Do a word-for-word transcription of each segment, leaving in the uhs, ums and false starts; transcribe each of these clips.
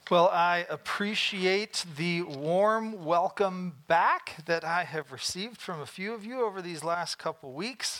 Well, I appreciate the warm welcome back that I have received from a few of you over these last couple weeks.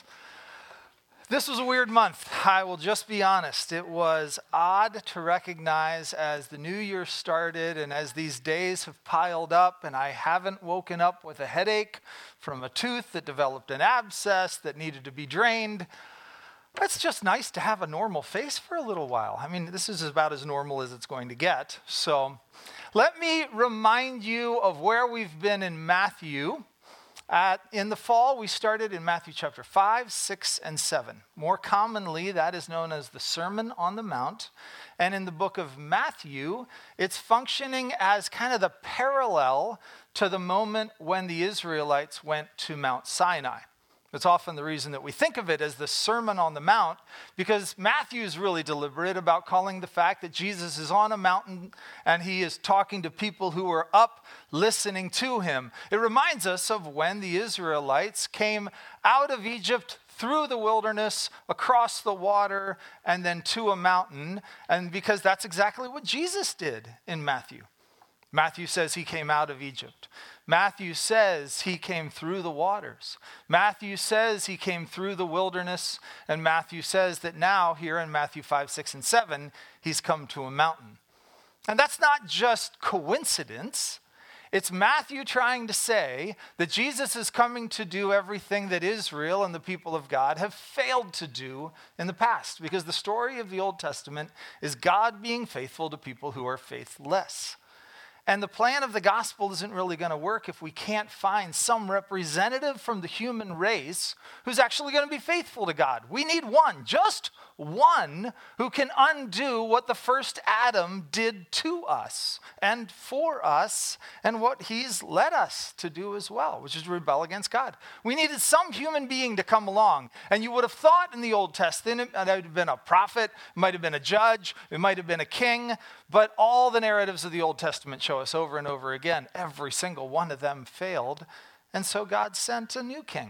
This was a weird month. I will just be honest. It was odd to recognize as the new year started and as these days have piled up and I haven't woken up with a headache from a tooth that developed an abscess that needed to be drained. It's just nice to have a normal face for a little while. I mean, this is about as normal as it's going to get. So let me remind you of where we've been in Matthew. At, in the fall, we started in Matthew chapter five, six, and seven. More commonly, that is known as the Sermon on the Mount. And in the book of Matthew, it's functioning as kind of the parallel to the moment when the Israelites went to Mount Sinai. It's often the reason that we think of it as the Sermon on the Mount, because Matthew is really deliberate about calling the fact that Jesus is on a mountain and he is talking to people who are up listening to him. It reminds us of when the Israelites came out of Egypt through the wilderness, across the water, and then to a mountain, and because that's exactly what Jesus did in Matthew. Matthew says he came out of Egypt. Matthew says he came through the waters. Matthew says he came through the wilderness. And Matthew says that now, here in Matthew five, six, and seven, he's come to a mountain. And that's not just coincidence. It's Matthew trying to say that Jesus is coming to do everything that Israel and the people of God have failed to do in the past. Because the story of the Old Testament is God being faithful to people who are faithless. And the plan of the gospel isn't really going to work if we can't find some representative from the human race who's actually going to be faithful to God. We need one, just one, who can undo what the first Adam did to us and for us and what he's led us to do as well, which is rebel against God. We needed some human being to come along. And you would have thought in the Old Testament it might have been a prophet, it might have been a judge, it might have been a king, but all the narratives of the Old Testament show us over and over again, every single one of them failed. And so God sent a new king.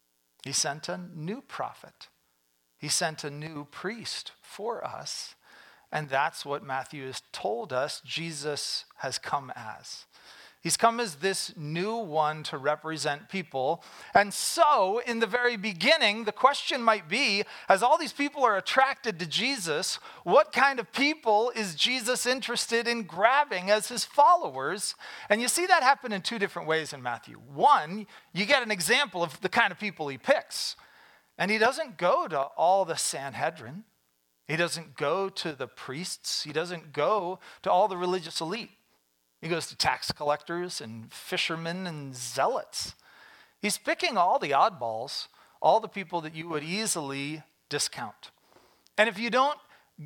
He sent a new prophet. He sent a new priest for us. And that's what Matthew has told us Jesus has come as. He's come as this new one to represent people. And so, in the very beginning, the question might be, as all these people are attracted to Jesus, what kind of people is Jesus interested in grabbing as his followers? And you see that happen in two different ways in Matthew. One, you get an example of the kind of people he picks. And he doesn't go to all the Sanhedrin. He doesn't go to the priests. He doesn't go to all the religious elite. He goes to tax collectors and fishermen and zealots. He's picking all the oddballs, all the people that you would easily discount. And if you don't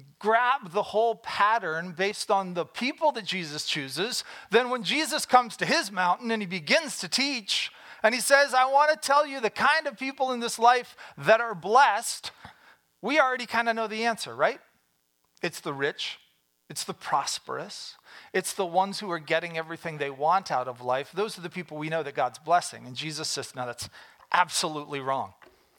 grab the whole pattern based on the people that Jesus chooses, then when Jesus comes to his mountain and he begins to teach, and he says, I want to tell you the kind of people in this life that are blessed, we already kind of know the answer, right? It's the rich. It's the prosperous. It's the ones who are getting everything they want out of life. Those are the people we know that God's blessing. And Jesus says, no, that's absolutely wrong.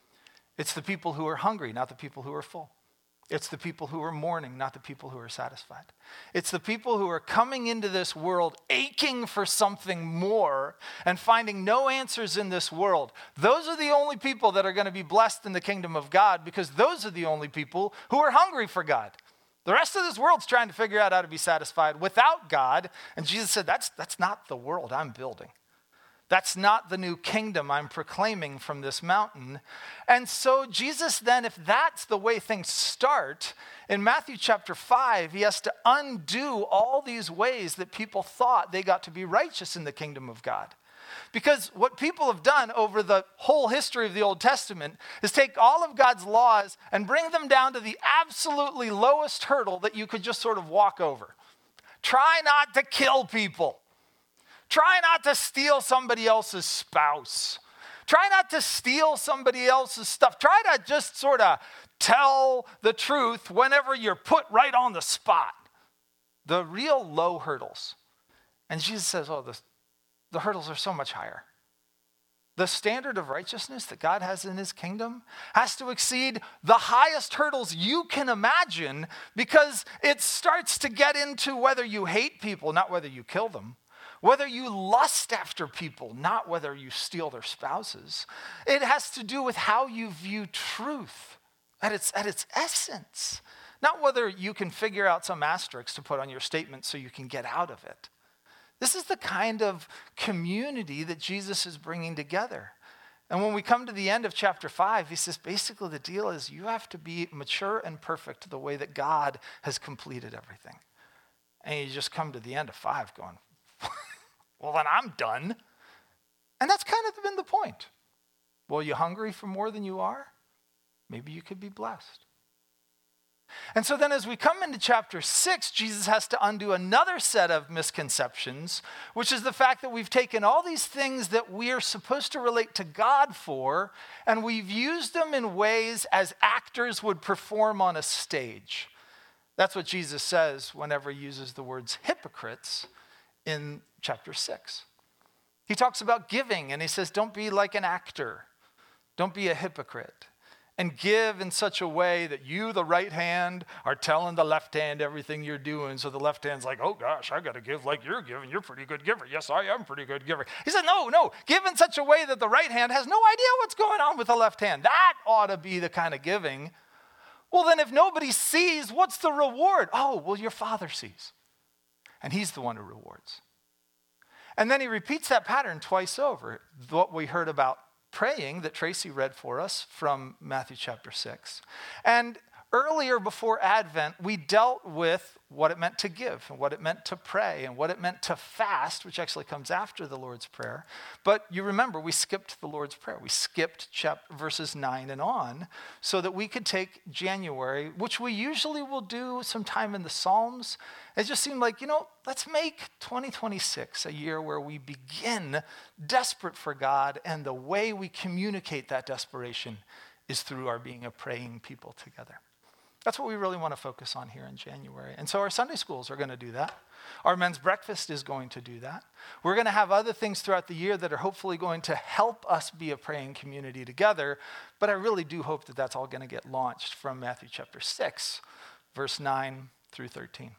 It's the people who are hungry, not the people who are full. It's the people who are mourning, not the people who are satisfied. It's the people who are coming into this world aching for something more and finding no answers in this world. Those are the only people that are going to be blessed in the kingdom of God, because those are the only people who are hungry for God. The rest of this world's trying to figure out how to be satisfied without God. And Jesus said, that's, that's not the world I'm building. That's not the new kingdom I'm proclaiming from this mountain. And so Jesus then, if that's the way things start, in Matthew chapter five, he has to undo all these ways that people thought they got to be righteous in the kingdom of God. Because what people have done over the whole history of the Old Testament is take all of God's laws and bring them down to the absolutely lowest hurdle that you could just sort of walk over. Try not to kill people. Try not to steal somebody else's spouse. Try not to steal somebody else's stuff. Try to just sort of tell the truth whenever you're put right on the spot. The real low hurdles. And Jesus says, oh, the The hurdles are so much higher. The standard of righteousness that God has in his kingdom has to exceed the highest hurdles you can imagine, because it starts to get into whether you hate people, not whether you kill them. Whether you lust after people, not whether you steal their spouses. It has to do with how you view truth at its, at its essence. Not whether you can figure out some asterisk to put on your statement so you can get out of it. This is the kind of community that Jesus is bringing together. And when we come to the end of chapter five, he says basically the deal is you have to be mature and perfect the way that God has completed everything. And you just come to the end of five going, well, then I'm done. And that's kind of been the point. Well, you hungry for more than you are? Maybe you could be blessed. And so then as we come into chapter six, Jesus has to undo another set of misconceptions, which is the fact that we've taken all these things that we are supposed to relate to God for, and we've used them in ways as actors would perform on a stage. That's what Jesus says whenever he uses the words hypocrites in chapter six. He talks about giving, and he says, don't be like an actor. Don't be a hypocrite. And give in such a way that you, the right hand, are telling the left hand everything you're doing. So the left hand's like, oh gosh, I got to give like you're giving. You're a pretty good giver. Yes, I am a pretty good giver. He said, no, no, give in such a way that the right hand has no idea what's going on with the left hand. That ought to be the kind of giving. Well, then if nobody sees, what's the reward? Oh, well, your Father sees. And he's the one who rewards. And then he repeats that pattern twice over. What we heard about praying that Tracy read for us from Matthew chapter six. And earlier before Advent, we dealt with what it meant to give and what it meant to pray and what it meant to fast, which actually comes after the Lord's Prayer. But you remember, we skipped the Lord's Prayer. We skipped chapter, verses nine and on so that we could take January, which we usually will do sometime in the Psalms. It just seemed like, you know, let's make twenty twenty-six a year where we begin desperate for God, and the way we communicate that desperation is through our being a praying people together. That's what we really want to focus on here in January. And so our Sunday schools are going to do that. Our men's breakfast is going to do that. We're going to have other things throughout the year that are hopefully going to help us be a praying community together. But I really do hope that that's all going to get launched from Matthew chapter six, verse nine through thirteen.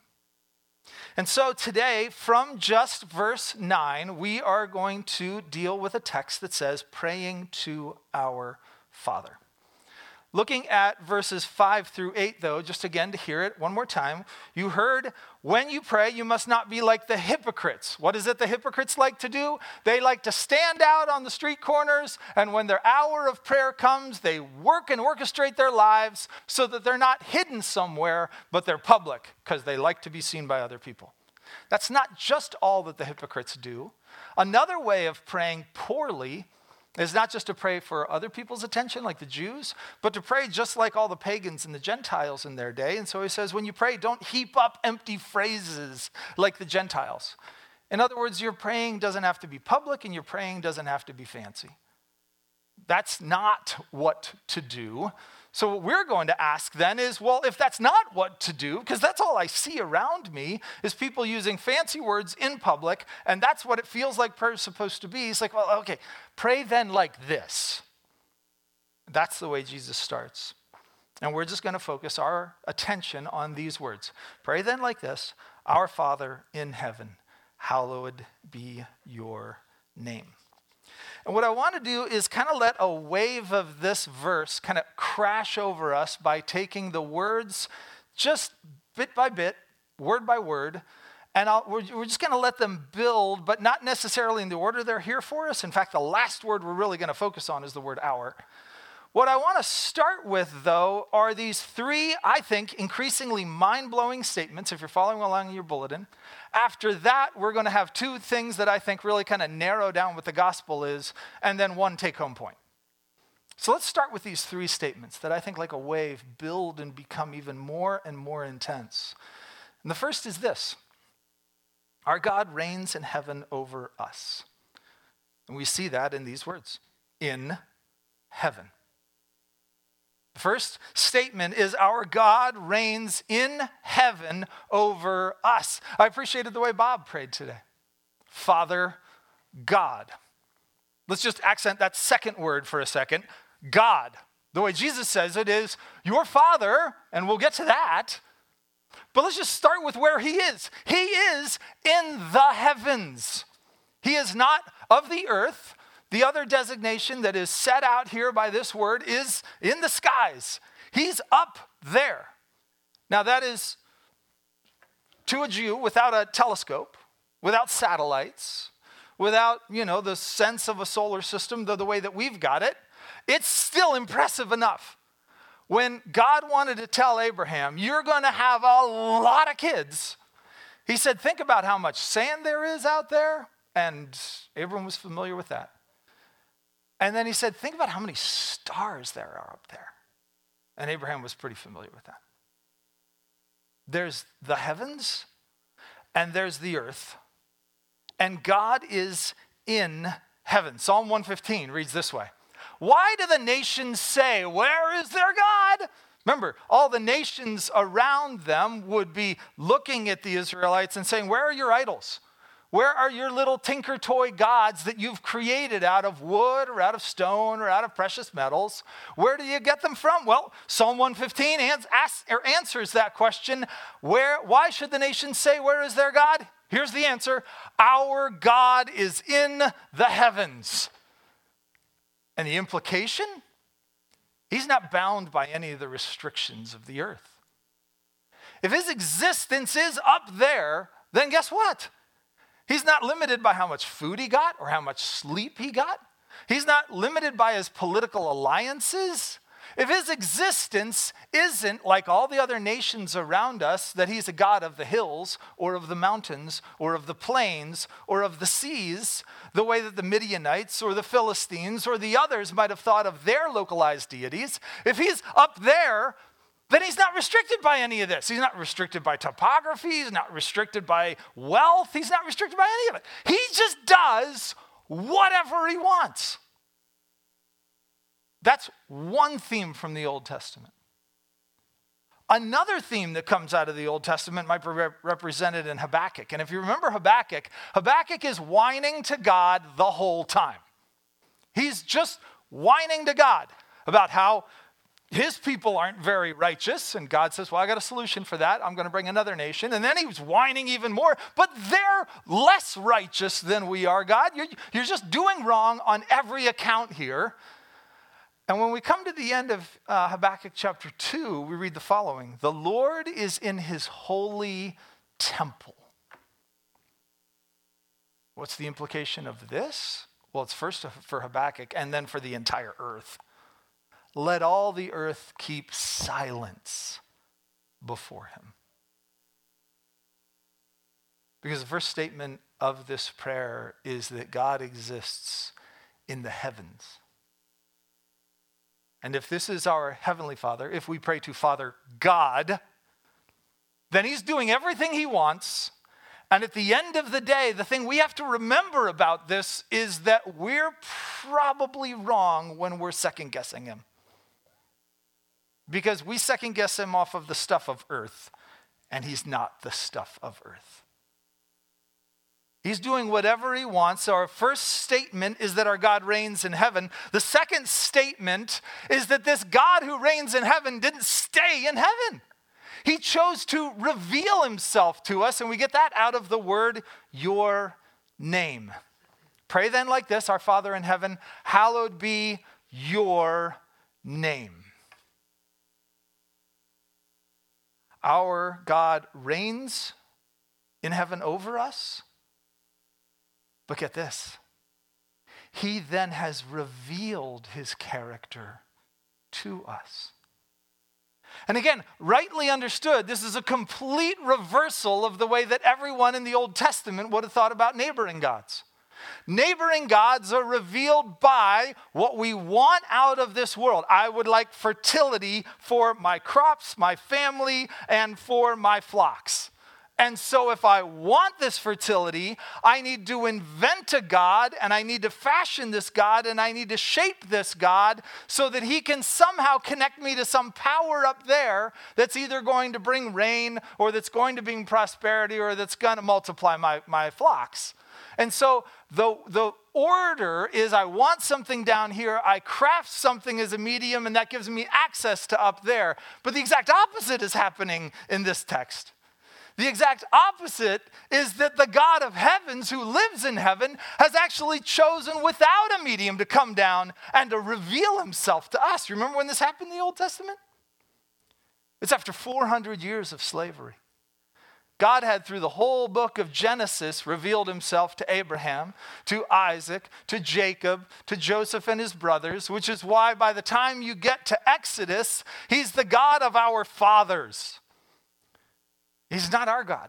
And so today, from just verse nine, we are going to deal with a text that says, praying to our Father. Looking at verses five through eight, though, just again to hear it one more time, you heard, when you pray, you must not be like the hypocrites. What is it the hypocrites like to do? They like to stand out on the street corners, and when their hour of prayer comes, they work and orchestrate their lives so that they're not hidden somewhere, but they're public because they like to be seen by other people. That's not just all that the hypocrites do. Another way of praying poorly is not just to pray for other people's attention like the Jews, but to pray just like all the pagans and the Gentiles in their day. And so he says, when you pray, don't heap up empty phrases like the Gentiles. In other words, your praying doesn't have to be public and your praying doesn't have to be fancy. That's not what to do. So what we're going to ask then is, well, if that's not what to do, because that's all I see around me is people using fancy words in public, and that's what it feels like prayer is supposed to be. It's like, well, okay, pray then like this. That's the way Jesus starts. And we're just going to focus our attention on these words. Pray then like this, our Father in heaven, hallowed be your name. And what I want to do is kind of let a wave of this verse kind of crash over us by taking the words just bit by bit, word by word, and I'll, we're, we're just going to let them build, but not necessarily in the order they're here for us. In fact, the last word we're really going to focus on is the word our. What I want to start with, though, are these three, I think, increasingly mind-blowing statements, if you're following along in your bulletin. After that, we're going to have two things that I think really kind of narrow down what the gospel is, and then one take-home point. So let's start with these three statements that I think, like a wave, build and become even more and more intense. And the first is this: our God reigns in heaven over us. And we see that in these words, in heaven. The first statement is our God reigns in heaven over us. I appreciated the way Bob prayed today. Father God. Let's just accent that second word for a second, God. The way Jesus says it is your Father, and we'll get to that. But let's just start with where he is. He is in the heavens. He is not of the earth. The other designation that is set out here by this word is in the skies. He's up there. Now that is, to a Jew, without a telescope, without satellites, without, you know, the sense of a solar system the, the way that we've got it, it's still impressive enough. When God wanted to tell Abraham, you're going to have a lot of kids, he said, think about how much sand there is out there. And Abraham was familiar with that. And then he said, think about how many stars there are up there. And Abraham was pretty familiar with that. There's the heavens and there's the earth. And God is in heaven. Psalm one fifteen reads this way. Why do the nations say, where is their God? Remember, all the nations around them would be looking at the Israelites and saying, where are your idols? Where are your little tinker toy gods that you've created out of wood or out of stone or out of precious metals? Where do you get them from? Well, Psalm one fifteen asks, or answers that question. Where? Why should the nations say, where is their God? Here's the answer. Our God is in the heavens. And the implication? He's not bound by any of the restrictions of the earth. If his existence is up there, then guess what? He's not limited by how much food he got or how much sleep he got. He's not limited by his political alliances. If his existence isn't like all the other nations around us, that he's a God of the hills or of the mountains or of the plains or of the seas, the way that the Midianites or the Philistines or the others might have thought of their localized deities, if he's up there, then he's not restricted by any of this. He's not restricted by topography. He's not restricted by wealth. He's not restricted by any of it. He just does whatever he wants. That's one theme from the Old Testament. Another theme that comes out of the Old Testament might be rep- represented in Habakkuk. And if you remember Habakkuk, Habakkuk is whining to God the whole time. He's just whining to God about how his people aren't very righteous. And God says, well, I got a solution for that. I'm going to bring another nation. And then he was whining even more. But they're less righteous than we are, God. You're, you're just doing wrong on every account here. And when we come to the end of uh, Habakkuk chapter two, we read the following. The Lord is in his holy temple. What's the implication of this? Well, it's first for Habakkuk and then for the entire earth. Let all the earth keep silence before him. Because the first statement of this prayer is that God exists in the heavens. And if this is our Heavenly Father, if we pray to Father God, then he's doing everything he wants. And at the end of the day, the thing we have to remember about this is that we're probably wrong when we're second guessing him. Because we second guess him off of the stuff of earth, and he's not the stuff of earth. He's doing whatever he wants. Our first statement is that our God reigns in heaven. The second statement is that this God who reigns in heaven didn't stay in heaven. He chose to reveal himself to us, and we get that out of the word, your name. Pray then like this, our Father in heaven, hallowed be your name. Our God reigns in heaven over us. But get this. He then has revealed his character to us. And again, rightly understood, this is a complete reversal of the way that everyone in the Old Testament would have thought about neighboring gods. Neighboring gods are revealed by what we want out of this world. I would like fertility for my crops, my family, and for my flocks. And so if I want this fertility, I need to invent a God, and I need to fashion this God, and I need to shape this God so that he can somehow connect me to some power up there that's either going to bring rain, or that's going to bring prosperity, or that's going to multiply my, my flocks. And so the, the order is, I want something down here, I craft something as a medium, and that gives me access to up there. But the exact opposite is happening in this text. The exact opposite is that the God of heavens, who lives in heaven, has actually chosen without a medium to come down and to reveal himself to us. Remember when this happened in the Old Testament? It's after four hundred years of slavery. God had, through the whole book of Genesis, revealed himself to Abraham, to Isaac, to Jacob, to Joseph and his brothers, which is why by the time you get to Exodus, he's the God of our fathers. He's not our God.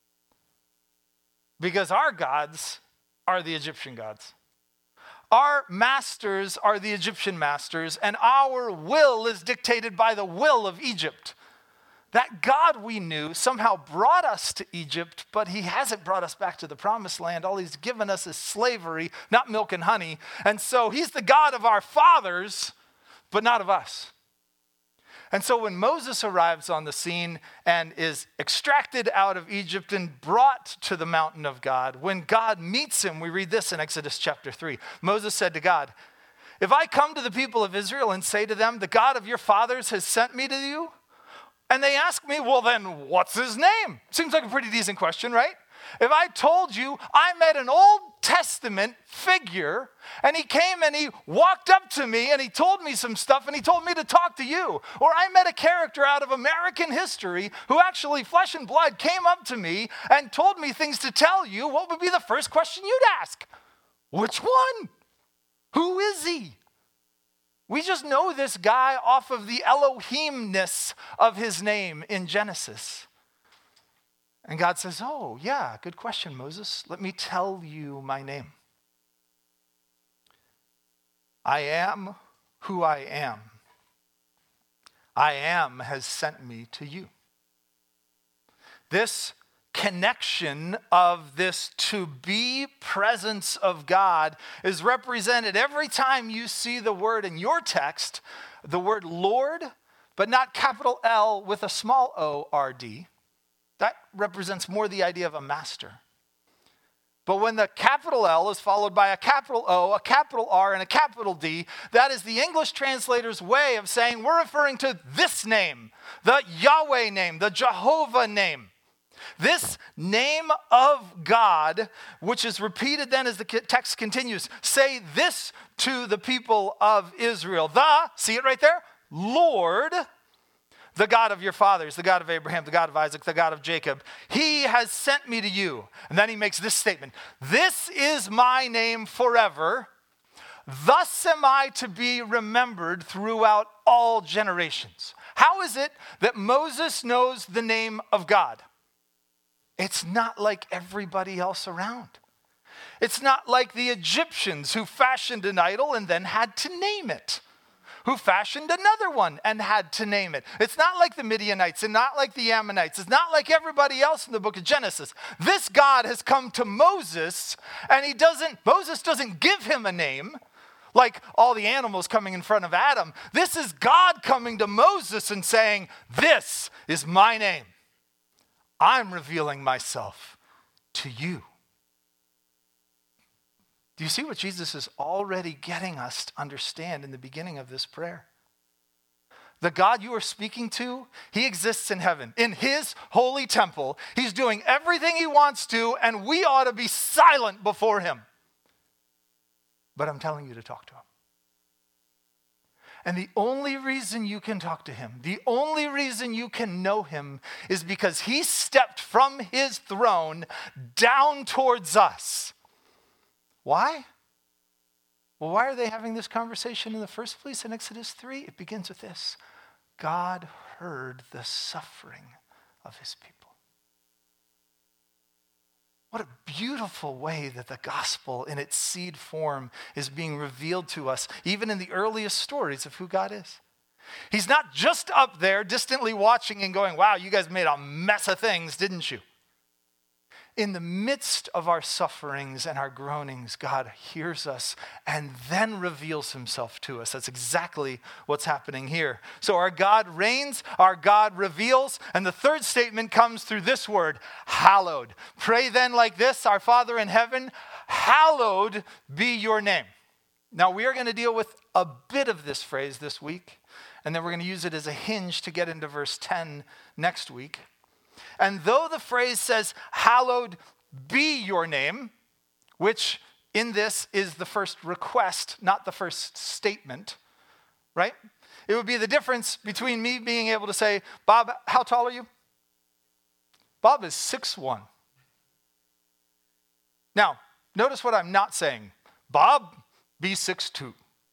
Because our gods are the Egyptian gods. Our masters are the Egyptian masters, and our will is dictated by the will of Egypt. That God we knew somehow brought us to Egypt, but he hasn't brought us back to the promised land. All he's given us is slavery, not milk and honey. And so he's the God of our fathers, but not of us. And so when Moses arrives on the scene and is extracted out of Egypt and brought to the mountain of God, when God meets him, we read this in Exodus chapter three. Moses said to God, "If I come to the people of Israel and say to them, the God of your fathers has sent me to you, and they ask me, well, then what's his name?" Seems like a pretty decent question, right? If I told you I met an Old Testament figure and he came and he walked up to me and he told me some stuff and he told me to talk to you, or I met a character out of American history who actually flesh and blood came up to me and told me things to tell you, what would be the first question you'd ask? Which one? Who is he? We just know this guy off of the Elohimness of his name in Genesis. And God says, oh, yeah, good question, Moses. Let me tell you my name. I am who I am. I am has sent me to you. This connection of this to be presence of God is represented every time you see the word in your text, the word Lord, but not capital L with a small O R D. That represents more the idea of a master. But when the capital L is followed by a capital O, a capital R, and a capital D, that is the English translator's way of saying we're referring to this name, the Yahweh name, the Jehovah name. This name of God, which is repeated then as the text continues, say this to the people of Israel. The, see it right there? Lord, the God of your fathers, the God of Abraham, the God of Isaac, the God of Jacob. He has sent me to you. And then he makes this statement. This is my name forever. Thus am I to be remembered throughout all generations. How is it that Moses knows the name of God? It's not like everybody else around. It's not like the Egyptians who fashioned an idol and then had to name it, who fashioned another one and had to name it. It's not like the Midianites and not like the Ammonites. It's not like everybody else in the book of Genesis. This God has come to Moses, and he doesn't, Moses doesn't give him a name like all the animals coming in front of Adam. This is God coming to Moses and saying, this is my name. I'm revealing myself to you. Do you see what Jesus is already getting us to understand in the beginning of this prayer? The God you are speaking to, he exists in heaven, in his holy temple. He's doing everything he wants to, and we ought to be silent before him. But I'm telling you to talk to him. And the only reason you can talk to him, the only reason you can know him is because he stepped from his throne down towards us. Why? Well, why are they having this conversation in the first place in Exodus three? It begins with this. God heard the suffering of his people. What a beautiful way that the gospel in its seed form is being revealed to us, even in the earliest stories of who God is. He's not just up there distantly watching and going, wow, you guys made a mess of things, didn't you? in the midst of our sufferings and our groanings, God hears us and then reveals himself to us. That's exactly what's happening here. So our God reigns, our God reveals, and the third statement comes through this word, hallowed. Pray then like this, our Father in heaven, hallowed be your name. Now we are going to deal with a bit of this phrase this week, and then we're going to use it as a hinge to get into verse ten next week. And though the phrase says, hallowed be your name, which in this is the first request, not the first statement, right? It would be the difference between me being able to say, Bob, how tall are you? Bob is six one. Now, notice what I'm not saying. Bob, be six two.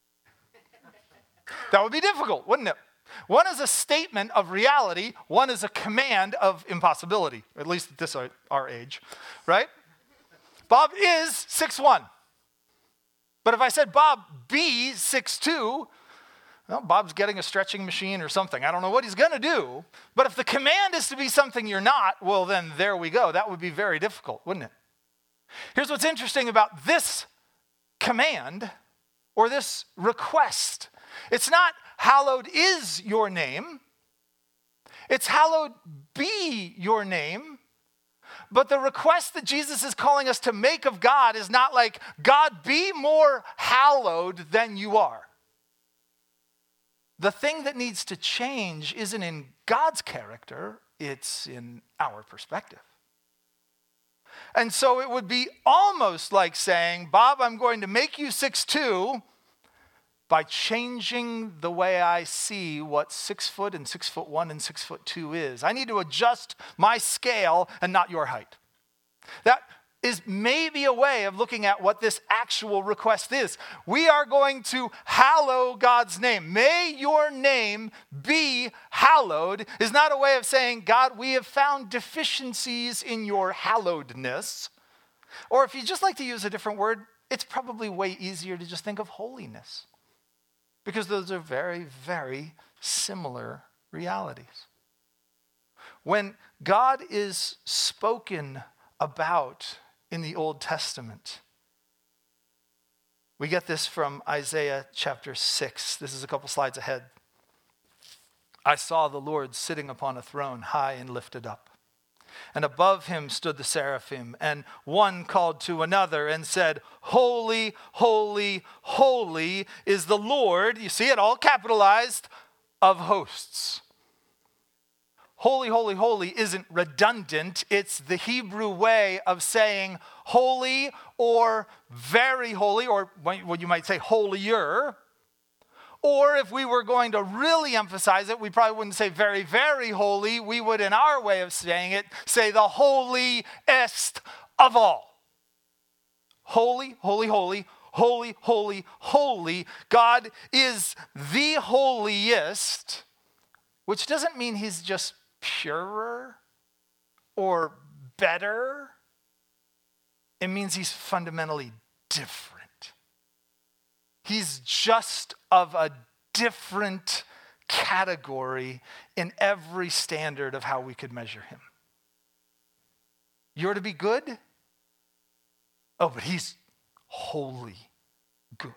That would be difficult, wouldn't it? One is a statement of reality. One is a command of impossibility, at least at this our, our age, right? Bob is six one. But if I said, Bob, be six two, well, Bob's getting a stretching machine or something. I don't know what he's going to do. But if the command is to be something you're not, well, then there we go. That would be very difficult, wouldn't it? Here's what's interesting about this command or this request. It's not hallowed is your name. It's hallowed be your name. But the request that Jesus is calling us to make of God is not like, God, be more hallowed than you are. The thing that needs to change isn't in God's character, it's in our perspective. And so it would be almost like saying, Bob, I'm going to make you six two by changing the way I see what six foot and six foot one and six foot two is. I need to adjust my scale and not your height. That is maybe a way of looking at what this actual request is. We are going to hallow God's name. May your name be hallowed is not a way of saying, God, we have found deficiencies in your hallowedness. Or if you just like to use a different word, it's probably way easier to just think of holiness. Because those are very, very similar realities. When God is spoken about in the Old Testament, we get this from Isaiah chapter six. This is a couple slides ahead. I saw the Lord sitting upon a throne, high and lifted up. And above him stood the seraphim, and one called to another and said, Holy, holy, holy is the Lord, you see it all capitalized, of hosts. Holy, holy, holy isn't redundant. It's the Hebrew way of saying holy or very holy, or what you might say holier. Or if we were going to really emphasize it, we probably wouldn't say very, very holy. We would, in our way of saying it, say the holiest of all. Holy, holy, holy, holy, holy, holy. God is the holiest, which doesn't mean he's just purer or better. It means he's fundamentally different. He's just of a different category in every standard of how we could measure him. You're to be good? Oh, but he's wholly good.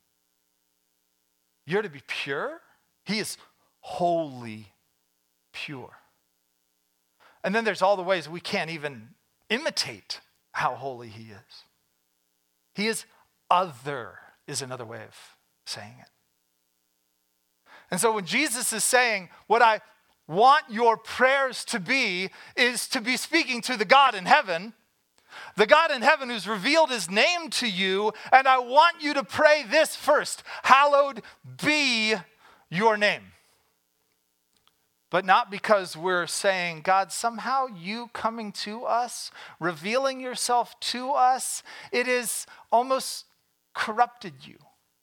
You're to be pure? He is wholly pure. And then there's all the ways we can't even imitate how holy he is. He is other. Is another way of saying it. And so when Jesus is saying, what I want your prayers to be is to be speaking to the God in heaven, the God in heaven who's revealed his name to you, and I want you to pray this first, hallowed be your name. But not because we're saying, God, somehow you coming to us, revealing yourself to us, it is almost corrupted you.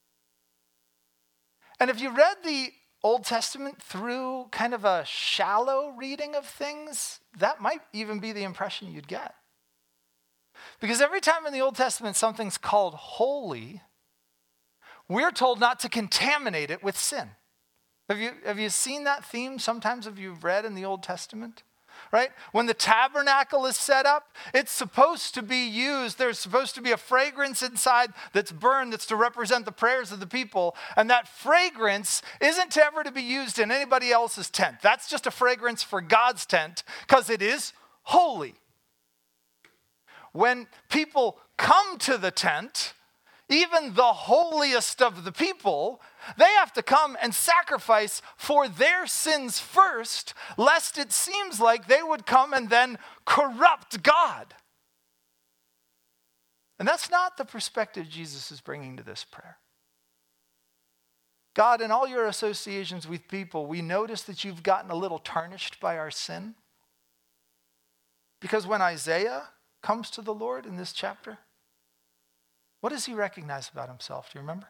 And if you read the Old Testament through kind of a shallow reading of things, that might even be the impression you'd get. Because every time in the Old Testament something's called holy, we're told not to contaminate it with sin. Have you, have you seen that theme sometimes if you've read in the Old Testament? right? When the tabernacle is set up, it's supposed to be used. There's supposed to be a fragrance inside that's burned that's to represent the prayers of the people. And that fragrance isn't ever to be used in anybody else's tent. That's just a fragrance for God's tent because it is holy. When people come to the tent, even the holiest of the people, they have to come and sacrifice for their sins first, lest it seems like they would come and then corrupt God. And that's not the perspective Jesus is bringing to this prayer. God, in all your associations with people, we notice that you've gotten a little tarnished by our sin. Because when Isaiah comes to the Lord in this chapter, what does he recognize about himself? Do you remember?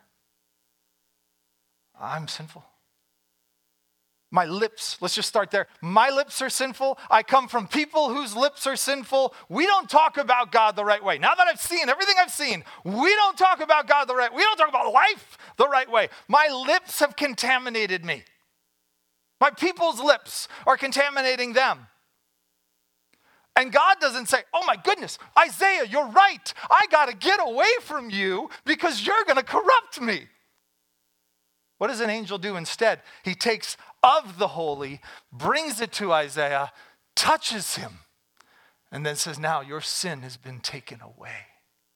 I'm sinful. My lips, let's just start there. My lips are sinful. I come from people whose lips are sinful. We don't talk about God the right way. Now that I've seen everything I've seen, we don't talk about God the right way. We don't talk about life the right way. My lips have contaminated me. My people's lips are contaminating them. And God doesn't say, oh my goodness, Isaiah, you're right. I got to get away from you because you're going to corrupt me. What does an angel do instead? He takes of the holy, brings it to Isaiah, touches him, and then says, now your sin has been taken away.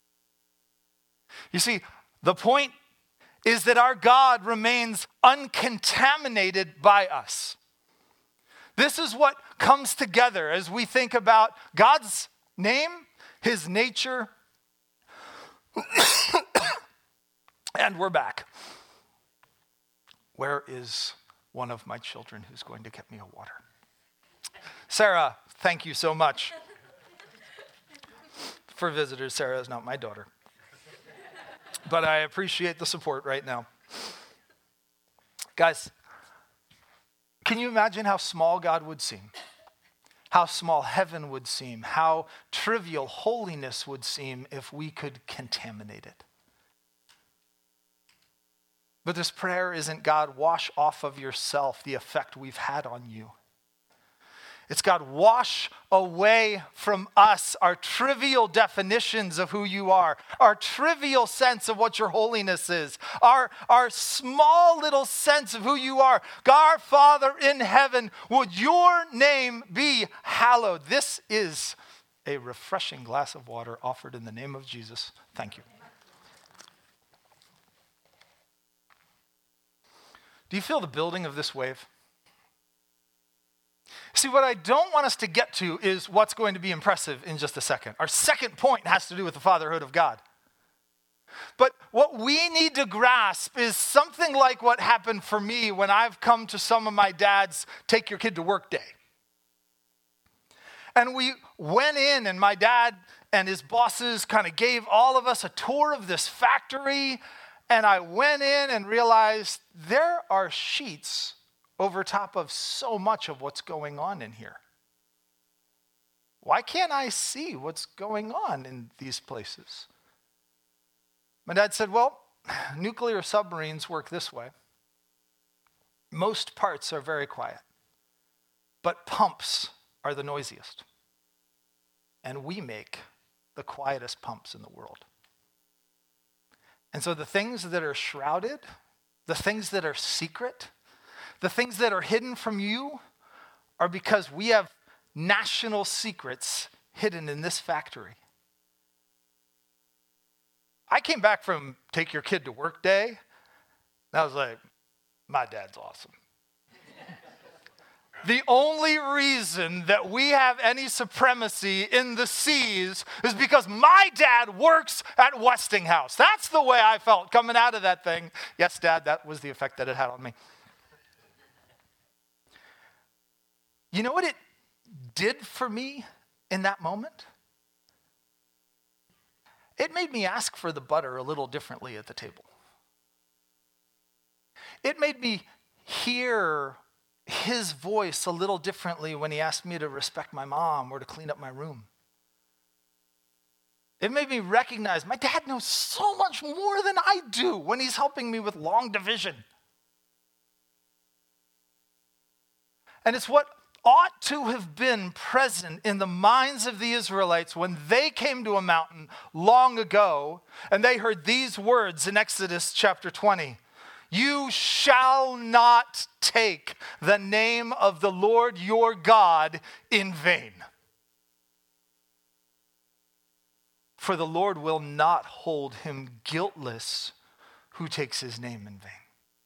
You see, the point is that our God remains uncontaminated by us. This is what comes together as we think about God's name, his nature, and we're back. Where is one of my children who's going to get me a water? Sarah, thank you so much. For visitors, Sarah is not my daughter. But I appreciate the support right now. Guys, can you imagine how small God would seem? How small heaven would seem? How trivial holiness would seem if we could contaminate it? But this prayer isn't, God, wash off of yourself the effect we've had on you. It's, God, wash away from us our trivial definitions of who you are, our trivial sense of what your holiness is, our, our small little sense of who you are. God, our Father in heaven, would your name be hallowed. This is a refreshing glass of water offered in the name of Jesus. Thank you. Do you feel the building of this wave? See, what I don't want us to get to is what's going to be impressive in just a second. Our second point has to do with the fatherhood of God. But what we need to grasp is something like what happened for me when I've come to some of my dad's take your kid to work day. And we went in and my dad and his bosses kind of gave all of us a tour of this factory. And I went in and realized there are sheets over top of so much of what's going on in here. Why can't I see what's going on in these places? My dad said, well, nuclear submarines work this way. Most parts are very quiet, but pumps are the noisiest. And we make the quietest pumps in the world. And so the things that are shrouded, the things that are secret, the things that are hidden from you are because we have national secrets hidden in this factory. I came back from take your kid to work day, and I was like, my dad's awesome. The only reason that we have any supremacy in the seas is because my dad works at Westinghouse. That's the way I felt coming out of that thing. Yes, Dad, that was the effect that it had on me. You know what it did for me in that moment? It made me ask for the butter a little differently at the table. It made me hear his voice a little differently when he asked me to respect my mom or to clean up my room. It made me recognize my dad knows so much more than I do when he's helping me with long division. And it's what ought to have been present in the minds of the Israelites when they came to a mountain long ago and they heard these words in Exodus chapter twenty. You shall not take the name of the Lord your God in vain. For the Lord will not hold him guiltless who takes his name in vain.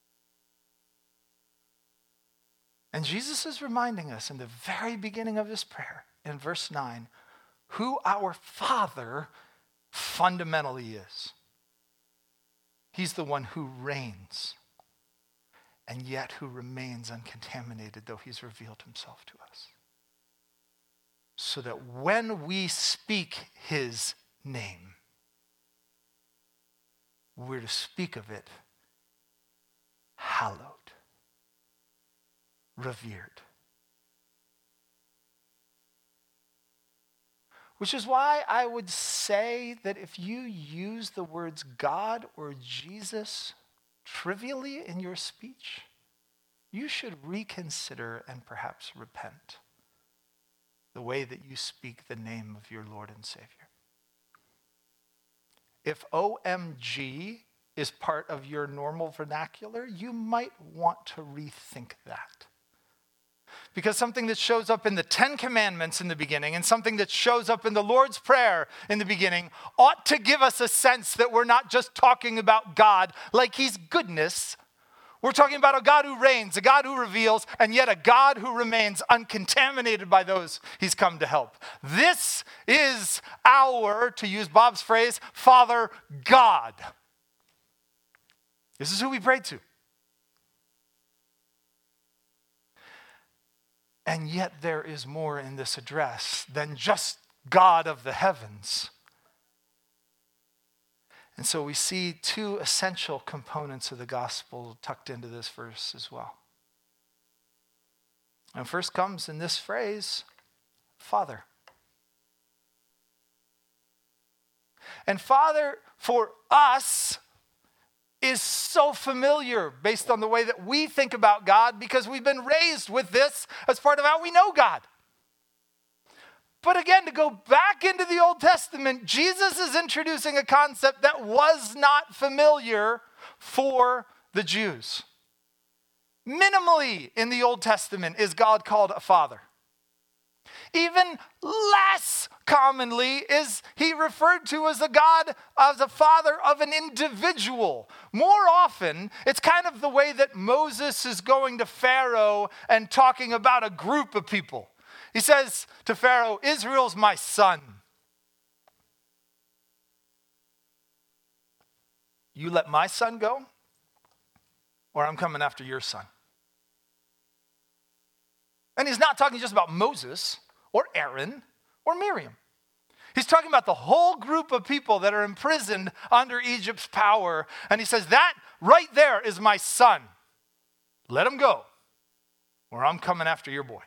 And Jesus is reminding us in the very beginning of his prayer, in verse nine, who our Father fundamentally is. He's the one who reigns, and yet who remains uncontaminated, though he's revealed himself to us. So that when we speak his name, we're to speak of it hallowed, revered. Which is why I would say that if you use the words God or Jesus trivially in your speech, you should reconsider and perhaps repent the way that you speak the name of your Lord and Savior. If O M G is part of your normal vernacular, you might want to rethink that. Because something that shows up in the Ten Commandments in the beginning and something that shows up in the Lord's Prayer in the beginning ought to give us a sense that we're not just talking about God like he's goodness. We're talking about a God who reigns, a God who reveals, and yet a God who remains uncontaminated by those he's come to help. This is our, to use Bob's phrase, Father God. This is who we pray to. And yet there is more in this address than just God of the heavens. And so we see two essential components of the gospel tucked into this verse as well. And first comes in this phrase, Father. And Father, for us, is so familiar based on the way that we think about God because we've been raised with this as part of how we know God. But again, to go back into the Old Testament, Jesus is introducing a concept that was not familiar for the Jews. Minimally in the Old Testament is God called a father. Even less commonly is he referred to as a God, as a father of an individual. More often, it's kind of the way that Moses is going to Pharaoh and talking about a group of people. He says to Pharaoh, Israel's my son. You let my son go, or I'm coming after your son. And he's not talking just about Moses or Aaron or Miriam. He's talking about the whole group of people that are imprisoned under Egypt's power. And he says, that right there is my son. Let him go, or I'm coming after your boy.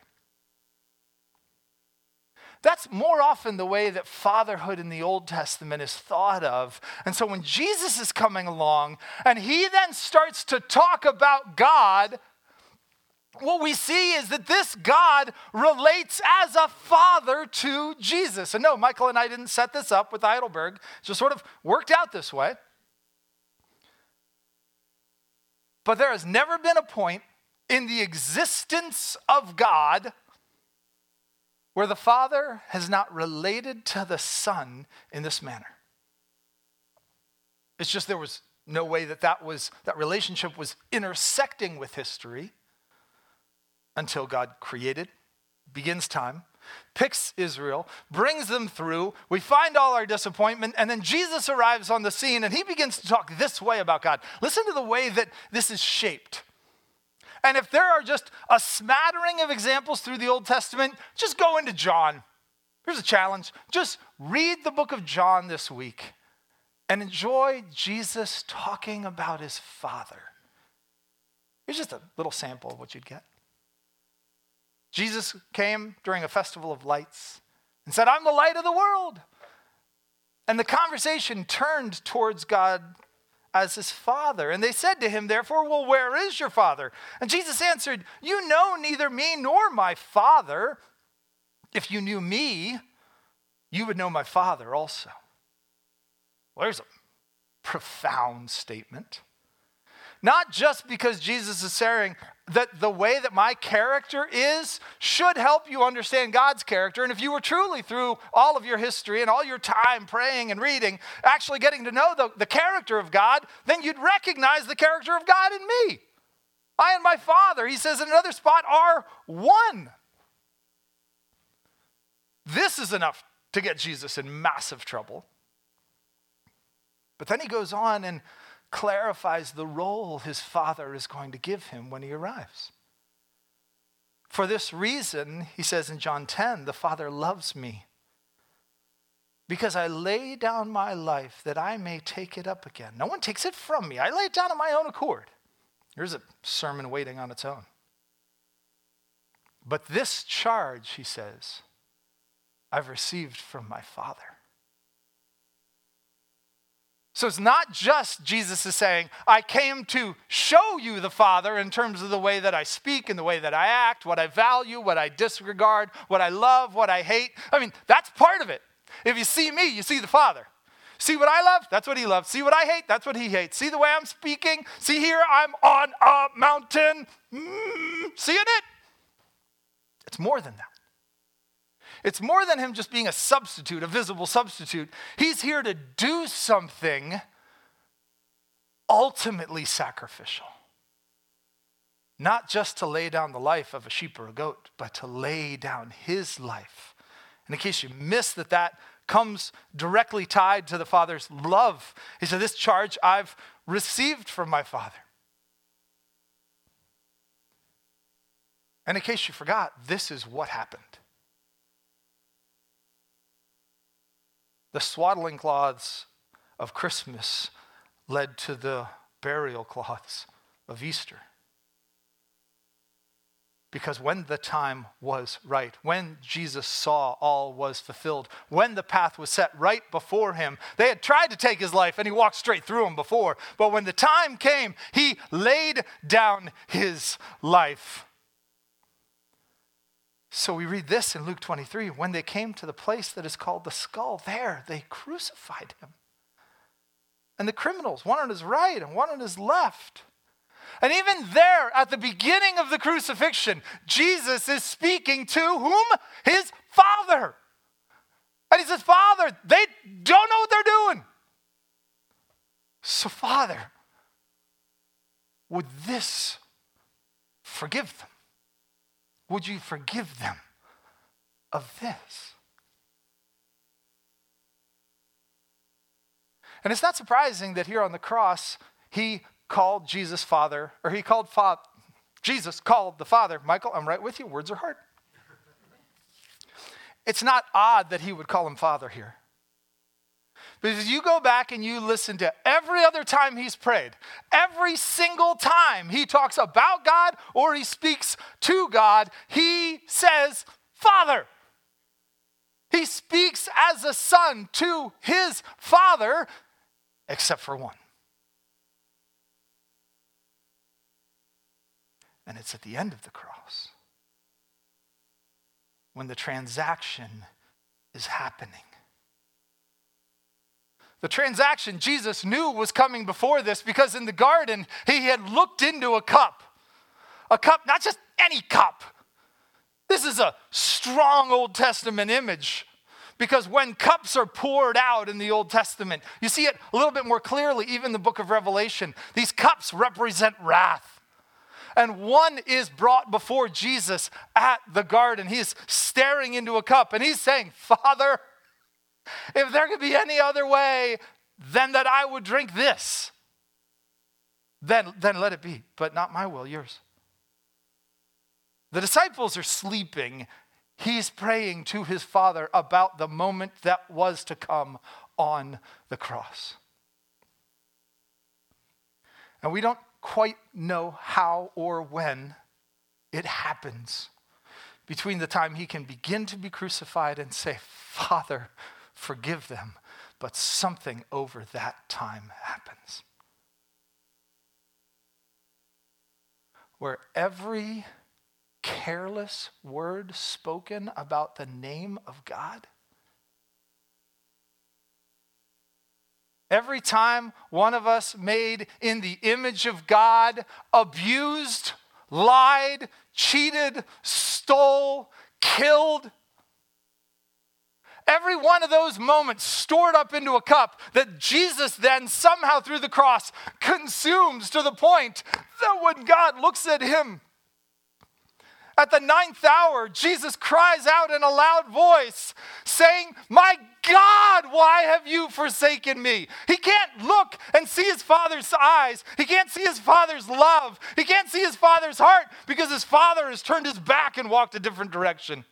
That's more often the way that fatherhood in the Old Testament is thought of. And so when Jesus is coming along and he then starts to talk about God, what we see is that this God relates as a father to Jesus. And no, Michael and I didn't set this up with Heidelberg. It just sort of worked out this way. But there has never been a point in the existence of God where the Father has not related to the Son in this manner. It's just there was no way that that was that relationship was intersecting with history until God created, begins time, picks Israel, brings them through. We find all our disappointment, and then Jesus arrives on the scene, and he begins to talk this way about God. Listen to the way that this is shaped. And if there are just a smattering of examples through the Old Testament, just go into John. Here's a challenge. Just read the book of John this week and enjoy Jesus talking about his Father. Here's just a little sample of what you'd get. Jesus came during a festival of lights and said, I'm the light of the world. And the conversation turned towards God as his father. And they said to him, therefore, well, where is your father? And Jesus answered, you know neither me nor my Father. If you knew me, you would know my Father also. Well, there's a profound statement. Not just because Jesus is saying that the way that my character is should help you understand God's character. And if you were truly, through all of your history and all your time praying and reading, actually getting to know the, the character of God, then you'd recognize the character of God in me. I and my Father, he says in another spot, are one. This is enough to get Jesus in massive trouble. But then he goes on and clarifies the role his Father is going to give him when he arrives. For this reason, he says in John ten, the Father loves me because I lay down my life that I may take it up again. No one takes it from me. I lay it down on my own accord. Here's a sermon waiting on its own. But this charge, he says, I've received from my Father. So it's not just Jesus is saying, I came to show you the Father in terms of the way that I speak and the way that I act, what I value, what I disregard, what I love, what I hate. I mean, that's part of it. If you see me, you see the Father. See what I love? That's what he loves. See what I hate? That's what he hates. See the way I'm speaking? See here, I'm on a mountain. Mm, seeing it? It's more than that. It's more than him just being a substitute, a visible substitute. He's here to do something ultimately sacrificial. Not just to lay down the life of a sheep or a goat, but to lay down his life. And in case you missed that, that comes directly tied to the Father's love. He said, this charge I've received from my Father. And in case you forgot, this is what happened. The swaddling cloths of Christmas led to the burial cloths of Easter. Because when the time was right, when Jesus saw all was fulfilled, when the path was set right before him, they had tried to take his life and he walked straight through them before. But when the time came, he laid down his life. So we read this in Luke twenty-three. When they came to the place that is called the Skull, there they crucified him. And the criminals, one on his right and one on his left. And even there, at the beginning of the crucifixion, Jesus is speaking to whom? His Father. And he says, Father, they don't know what they're doing. So Father, would this forgive them? Would you forgive them of this? And it's not surprising that here on the cross, he called Jesus Father, or he called Father, Jesus called the Father. Michael, I'm right with you. Words are hard. It's not odd that he would call him Father here. Because you go back and you listen to every other time he's prayed, every single time he talks about God or he speaks to God, he says, Father. He speaks as a son to his Father, except for one. And it's at the end of the cross when the transaction is happening. The transaction Jesus knew was coming before this because in the garden, he had looked into a cup. A cup, not just any cup. This is a strong Old Testament image because when cups are poured out in the Old Testament, you see it a little bit more clearly, even in the book of Revelation. These cups represent wrath. And one is brought before Jesus at the garden. He is staring into a cup and he's saying, Father, if there could be any other way than that I would drink this, then, then let it be. But not my will, yours. The disciples are sleeping. He's praying to his Father about the moment that was to come on the cross. And we don't quite know how or when it happens between the time he can begin to be crucified and say, Father, forgive them. But something over that time happens. where every careless word spoken about the name of God, every time one of us made in the image of God, abused, lied, cheated, stole, killed, every one of those moments stored up into a cup that Jesus then somehow through the cross consumes to the point that when God looks at him at the ninth hour, Jesus cries out in a loud voice saying, "My God, why have you forsaken me?" He can't look and see his Father's eyes. He can't see his Father's love. He can't see his Father's heart because his Father has turned his back and walked a different direction.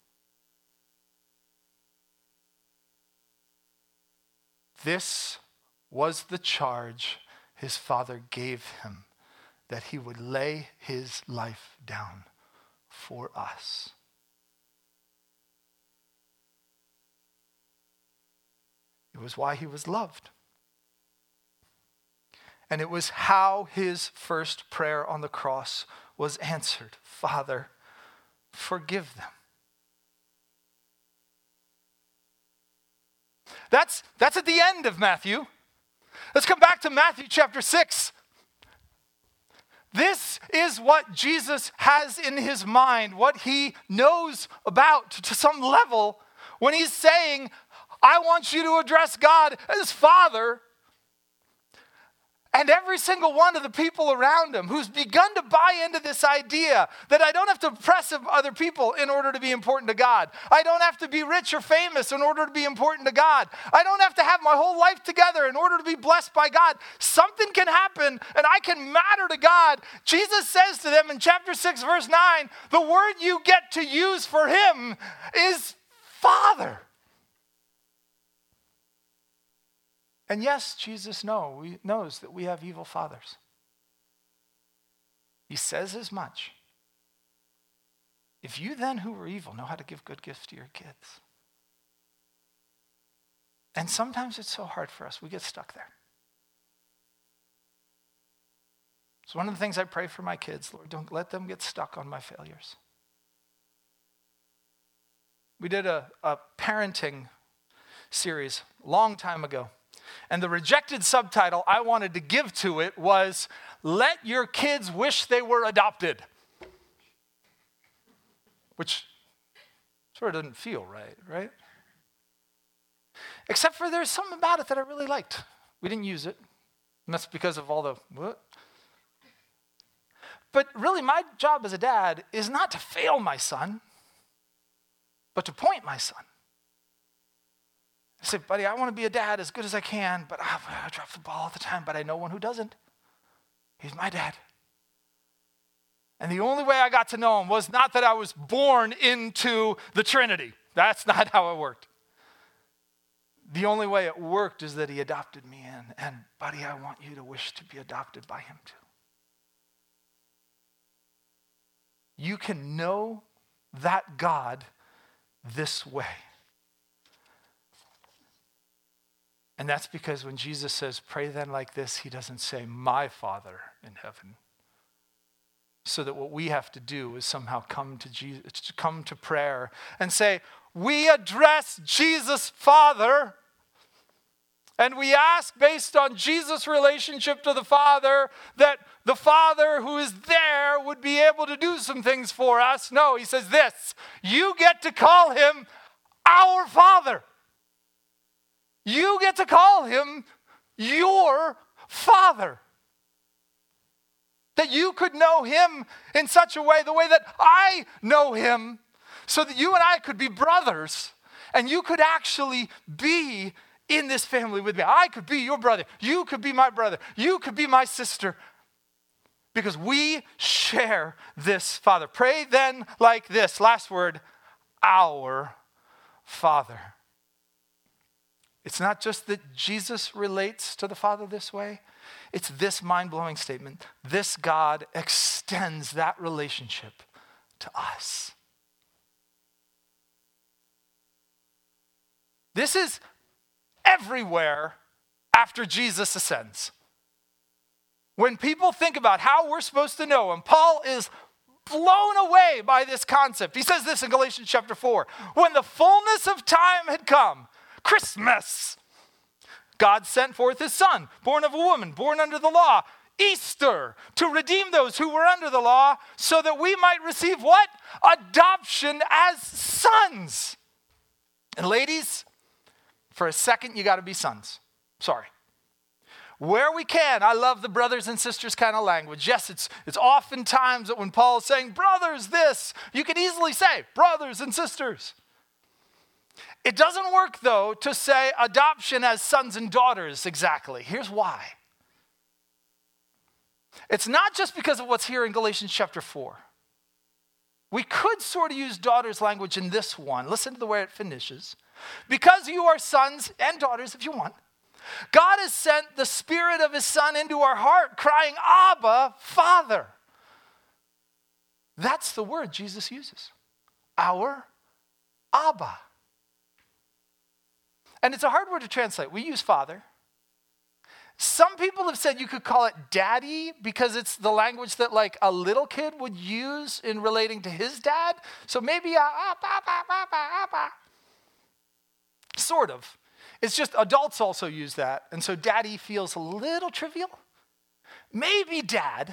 This was the charge his Father gave him, that he would lay his life down for us. It was why he was loved. And it was how his first prayer on the cross was answered. Father, forgive them. That's, that's at the end of Matthew. Let's come back to Matthew chapter six. This is what Jesus has in his mind, what he knows about to some level when he's saying, I want you to address God as Father. And every single one of the people around him who's begun to buy into this idea that I don't have to impress other people in order to be important to God. I don't have to be rich or famous in order to be important to God. I don't have to have my whole life together in order to be blessed by God. Something can happen and I can matter to God. Jesus says to them in chapter six, verse nine, the word you get to use for him is Father. And yes, Jesus know, we, knows that we have evil fathers. He says as much. If you then who were evil know how to give good gifts to your kids. And sometimes it's so hard for us, we get stuck there. So one of the things I pray for my kids, Lord, don't let them get stuck on my failures. We did a, a parenting series a long time ago. And the rejected subtitle I wanted to give to it was, Let Your Kids Wish They Were Adopted. Which sort of doesn't feel right, right? Except for there's something about it that I really liked. We didn't use it. And that's because of all the, what? But really my job as a dad is not to fail my son, but to point my son. I said, buddy, I want to be a dad as good as I can, but I, I drop the ball all the time, but I know one who doesn't. He's my dad. And the only way I got to know him was not that I was born into the Trinity. That's not how it worked. The only way it worked is that he adopted me in. And buddy, I want you to wish to be adopted by him too. You can know that God this way. And that's because when Jesus says, pray then like this, he doesn't say, my Father in heaven. So that what we have to do is somehow come to Jesus, come to prayer and say, we address Jesus, Father, and we ask based on Jesus' relationship to the Father that the Father who is there would be able to do some things for us. No, he says this, you get to call him our Father. You get to call him your Father. That you could know him in such a way, the way that I know him, so that you and I could be brothers, and you could actually be in this family with me. I could be your brother. You could be my brother. You could be my sister. Because we share this Father. Pray then like this. Last word, our Father. It's not just that Jesus relates to the Father this way. It's this mind-blowing statement. This God extends that relationship to us. This is everywhere after Jesus ascends. when people think about how we're supposed to know, and Paul is blown away by this concept. He says this in Galatians chapter four. When the fullness of time had come, Christmas, God sent forth his son, born of a woman, born under the law, Easter, to redeem those who were under the law, so that we might receive what? Adoption as sons. And ladies, for a second, you got to be sons. Sorry. Where we can, I love the brothers and sisters kind of language. Yes, it's it's oftentimes that when Paul is saying, brothers, this, you could easily say, brothers and sisters. It doesn't work, though, to say adoption as sons and daughters exactly. Here's why. It's not just because of what's here in Galatians chapter four. We could sort of use daughters language in this one. Listen to the way it finishes. Because you are sons and daughters, if you want, God has sent the Spirit of his Son into our heart, crying, Abba, Father. That's the word Jesus uses. Our Abba. And it's a hard word to translate. We use Father. Some people have said you could call it daddy because it's the language that like a little kid would use in relating to his dad. So maybe a Abba, Abba, Abba. Sort of. It's just adults also use that. And so daddy feels a little trivial. Maybe dad.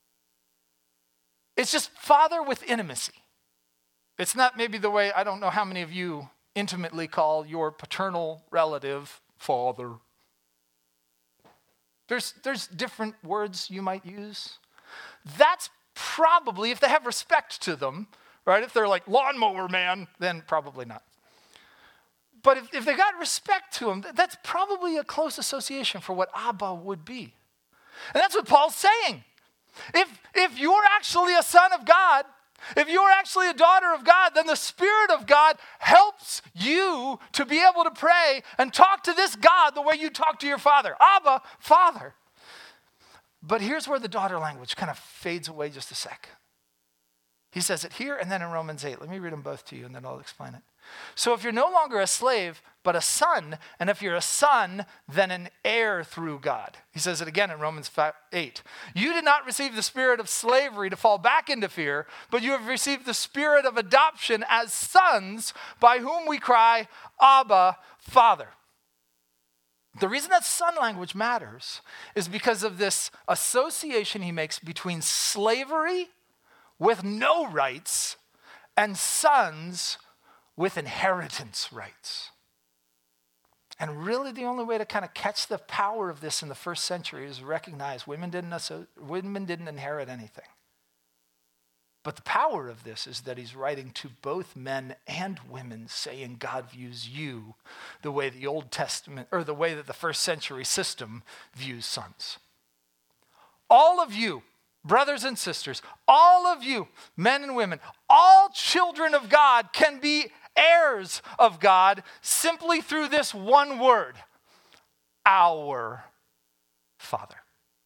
It's just father with intimacy. It's not maybe the way, I don't know how many of you intimately call your paternal relative father. There's, there's different words you might use. That's probably, if they have respect to them, right? If they're like lawnmower man, then probably not. But if, if they got respect to him, that's probably a close association for what Abba would be. And that's what Paul's saying. If, if you're actually a son of God, if you're actually a daughter of God, then the Spirit of God helps you to be able to pray and talk to this God the way you talk to your father. Abba, Father. But here's where the daughter language kind of fades away just a sec. He says it here and then in Romans eight. Let me read them both to you and then I'll explain it. So if you're no longer a slave, but a son, and if you're a son, then an heir through God. He says it again in Romans eight. You did not receive the spirit of slavery to fall back into fear, but you have received the spirit of adoption as sons, by whom we cry, Abba, Father. The reason that son language matters is because of this association he makes between slavery with no rights and sons with inheritance rights. And really the only way to kind of catch the power of this in the first century is recognize women didn't, asso- women didn't inherit anything. But the power of this is that he's writing to both men and women saying God views you the way the Old Testament, or the way that the first century system views sons. All of you, brothers and sisters, all of you, men and women, all children of God can be heirs of God simply through this one word, our Father.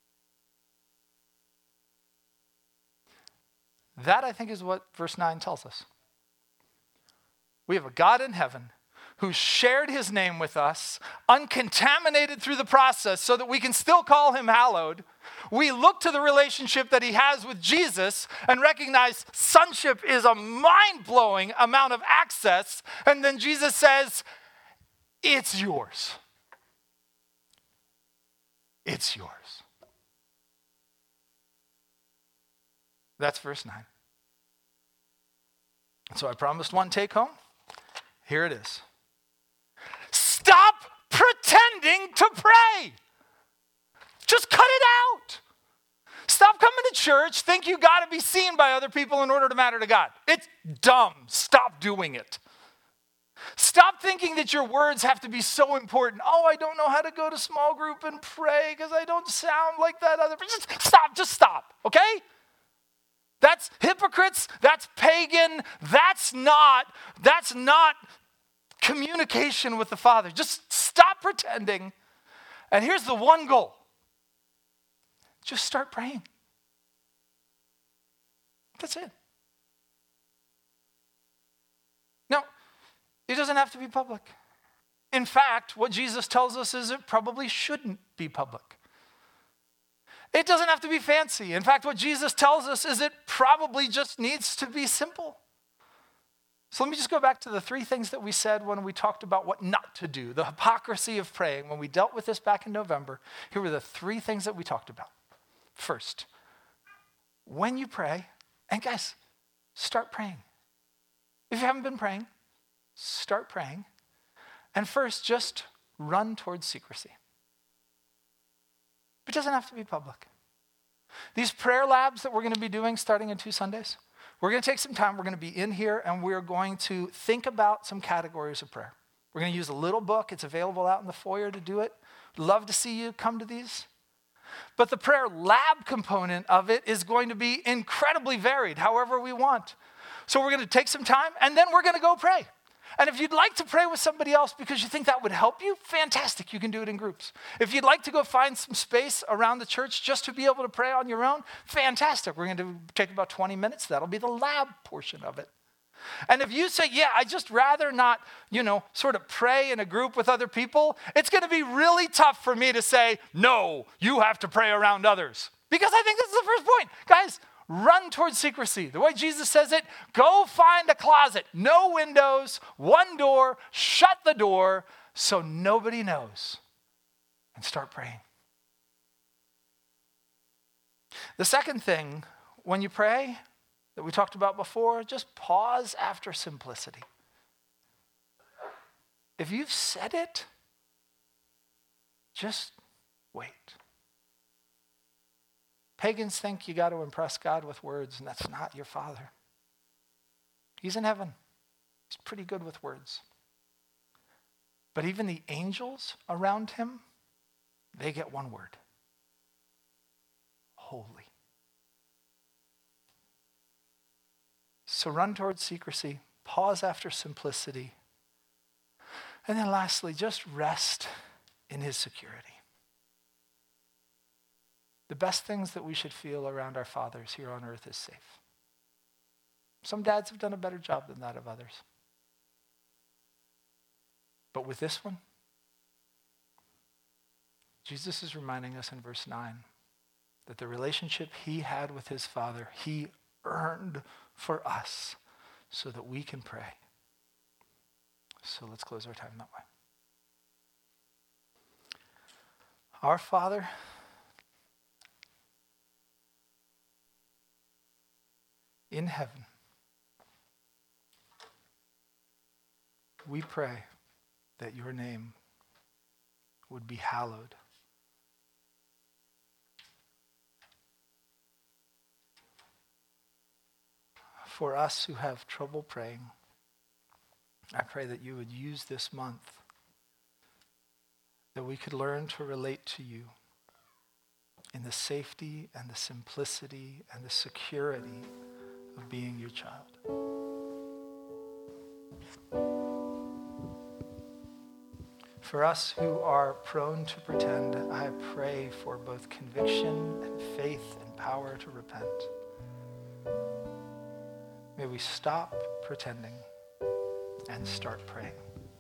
That, I think, is what verse nine tells us. We have a God in heaven who shared his name with us, uncontaminated through the process so that we can still call him hallowed. We look to the relationship that he has with Jesus and recognize sonship is a mind-blowing amount of access. And then Jesus says, it's yours. It's yours. That's verse nine. So I promised one take home. Here it is. Stop pretending to pray. Just cut it out. Stop coming to church, think you got to be seen by other people in order to matter to God. It's dumb. Stop doing it. Stop thinking that your words have to be so important. Oh, I don't know how to go to small group and pray because I don't sound like that other person. Just stop, just stop, okay? That's hypocrites, that's pagan, that's not, that's not communication with the Father. Just stop pretending. And here's the one goal. Just start praying. That's it. Now, it doesn't have to be public. In fact, what Jesus tells us is it probably shouldn't be public. It doesn't have to be fancy. In fact, what Jesus tells us is it probably just needs to be simple. So let me just go back to the three things that we said when we talked about what not to do, the hypocrisy of praying. When we dealt with this back in November, here were the three things that we talked about. First, when you pray, and guys, start praying. If you haven't been praying, start praying. And first, just run towards secrecy. It doesn't have to be public. These prayer labs that we're going to be doing starting in two Sundays, we're going to take some time. We're going to be in here and we're going to think about some categories of prayer. We're going to use a little book. It's available out in the foyer to do it. Love to see you come to these. But the prayer lab component of it is going to be incredibly varied, however we want. So we're going to take some time and then we're going to go pray. And if you'd like to pray with somebody else because you think that would help you, fantastic, you can do it in groups. If you'd like to go find some space around the church just to be able to pray on your own, fantastic. We're going to take about twenty minutes. That'll be the lab portion of it. And if you say, yeah, I'd just rather not, you know, sort of pray in a group with other people, it's going to be really tough for me to say, no, you have to pray around others. Because I think this is the first point. Guys, run towards secrecy. The way Jesus says it, go find a closet, no windows, one door, shut the door so nobody knows, and start praying. The second thing, when you pray, that we talked about before, just pause after simplicity. If you've said it, just wait. Pagans think you got to impress God with words, and that's not your Father. He's in heaven. He's pretty good with words. But even the angels around him, they get one word. Holy. So run towards secrecy, pause after simplicity, and then lastly, just rest in his security. The best things that we should feel around our fathers here on earth is safe. Some dads have done a better job than that of others. But with this one, Jesus is reminding us in verse nine that the relationship he had with his Father, he earned for us so that we can pray. So let's close our time that way. Our Father, in heaven, we pray that your name would be hallowed. For us who have trouble praying, I pray that you would use this month, that we could learn to relate to you in the safety and the simplicity and the security of being your child. For us who are prone to pretend, I pray for both conviction and faith and power to repent. May we stop pretending and start praying.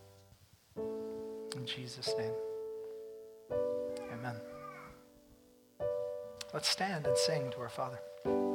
In Jesus' name, amen. Let's stand and sing to our Father.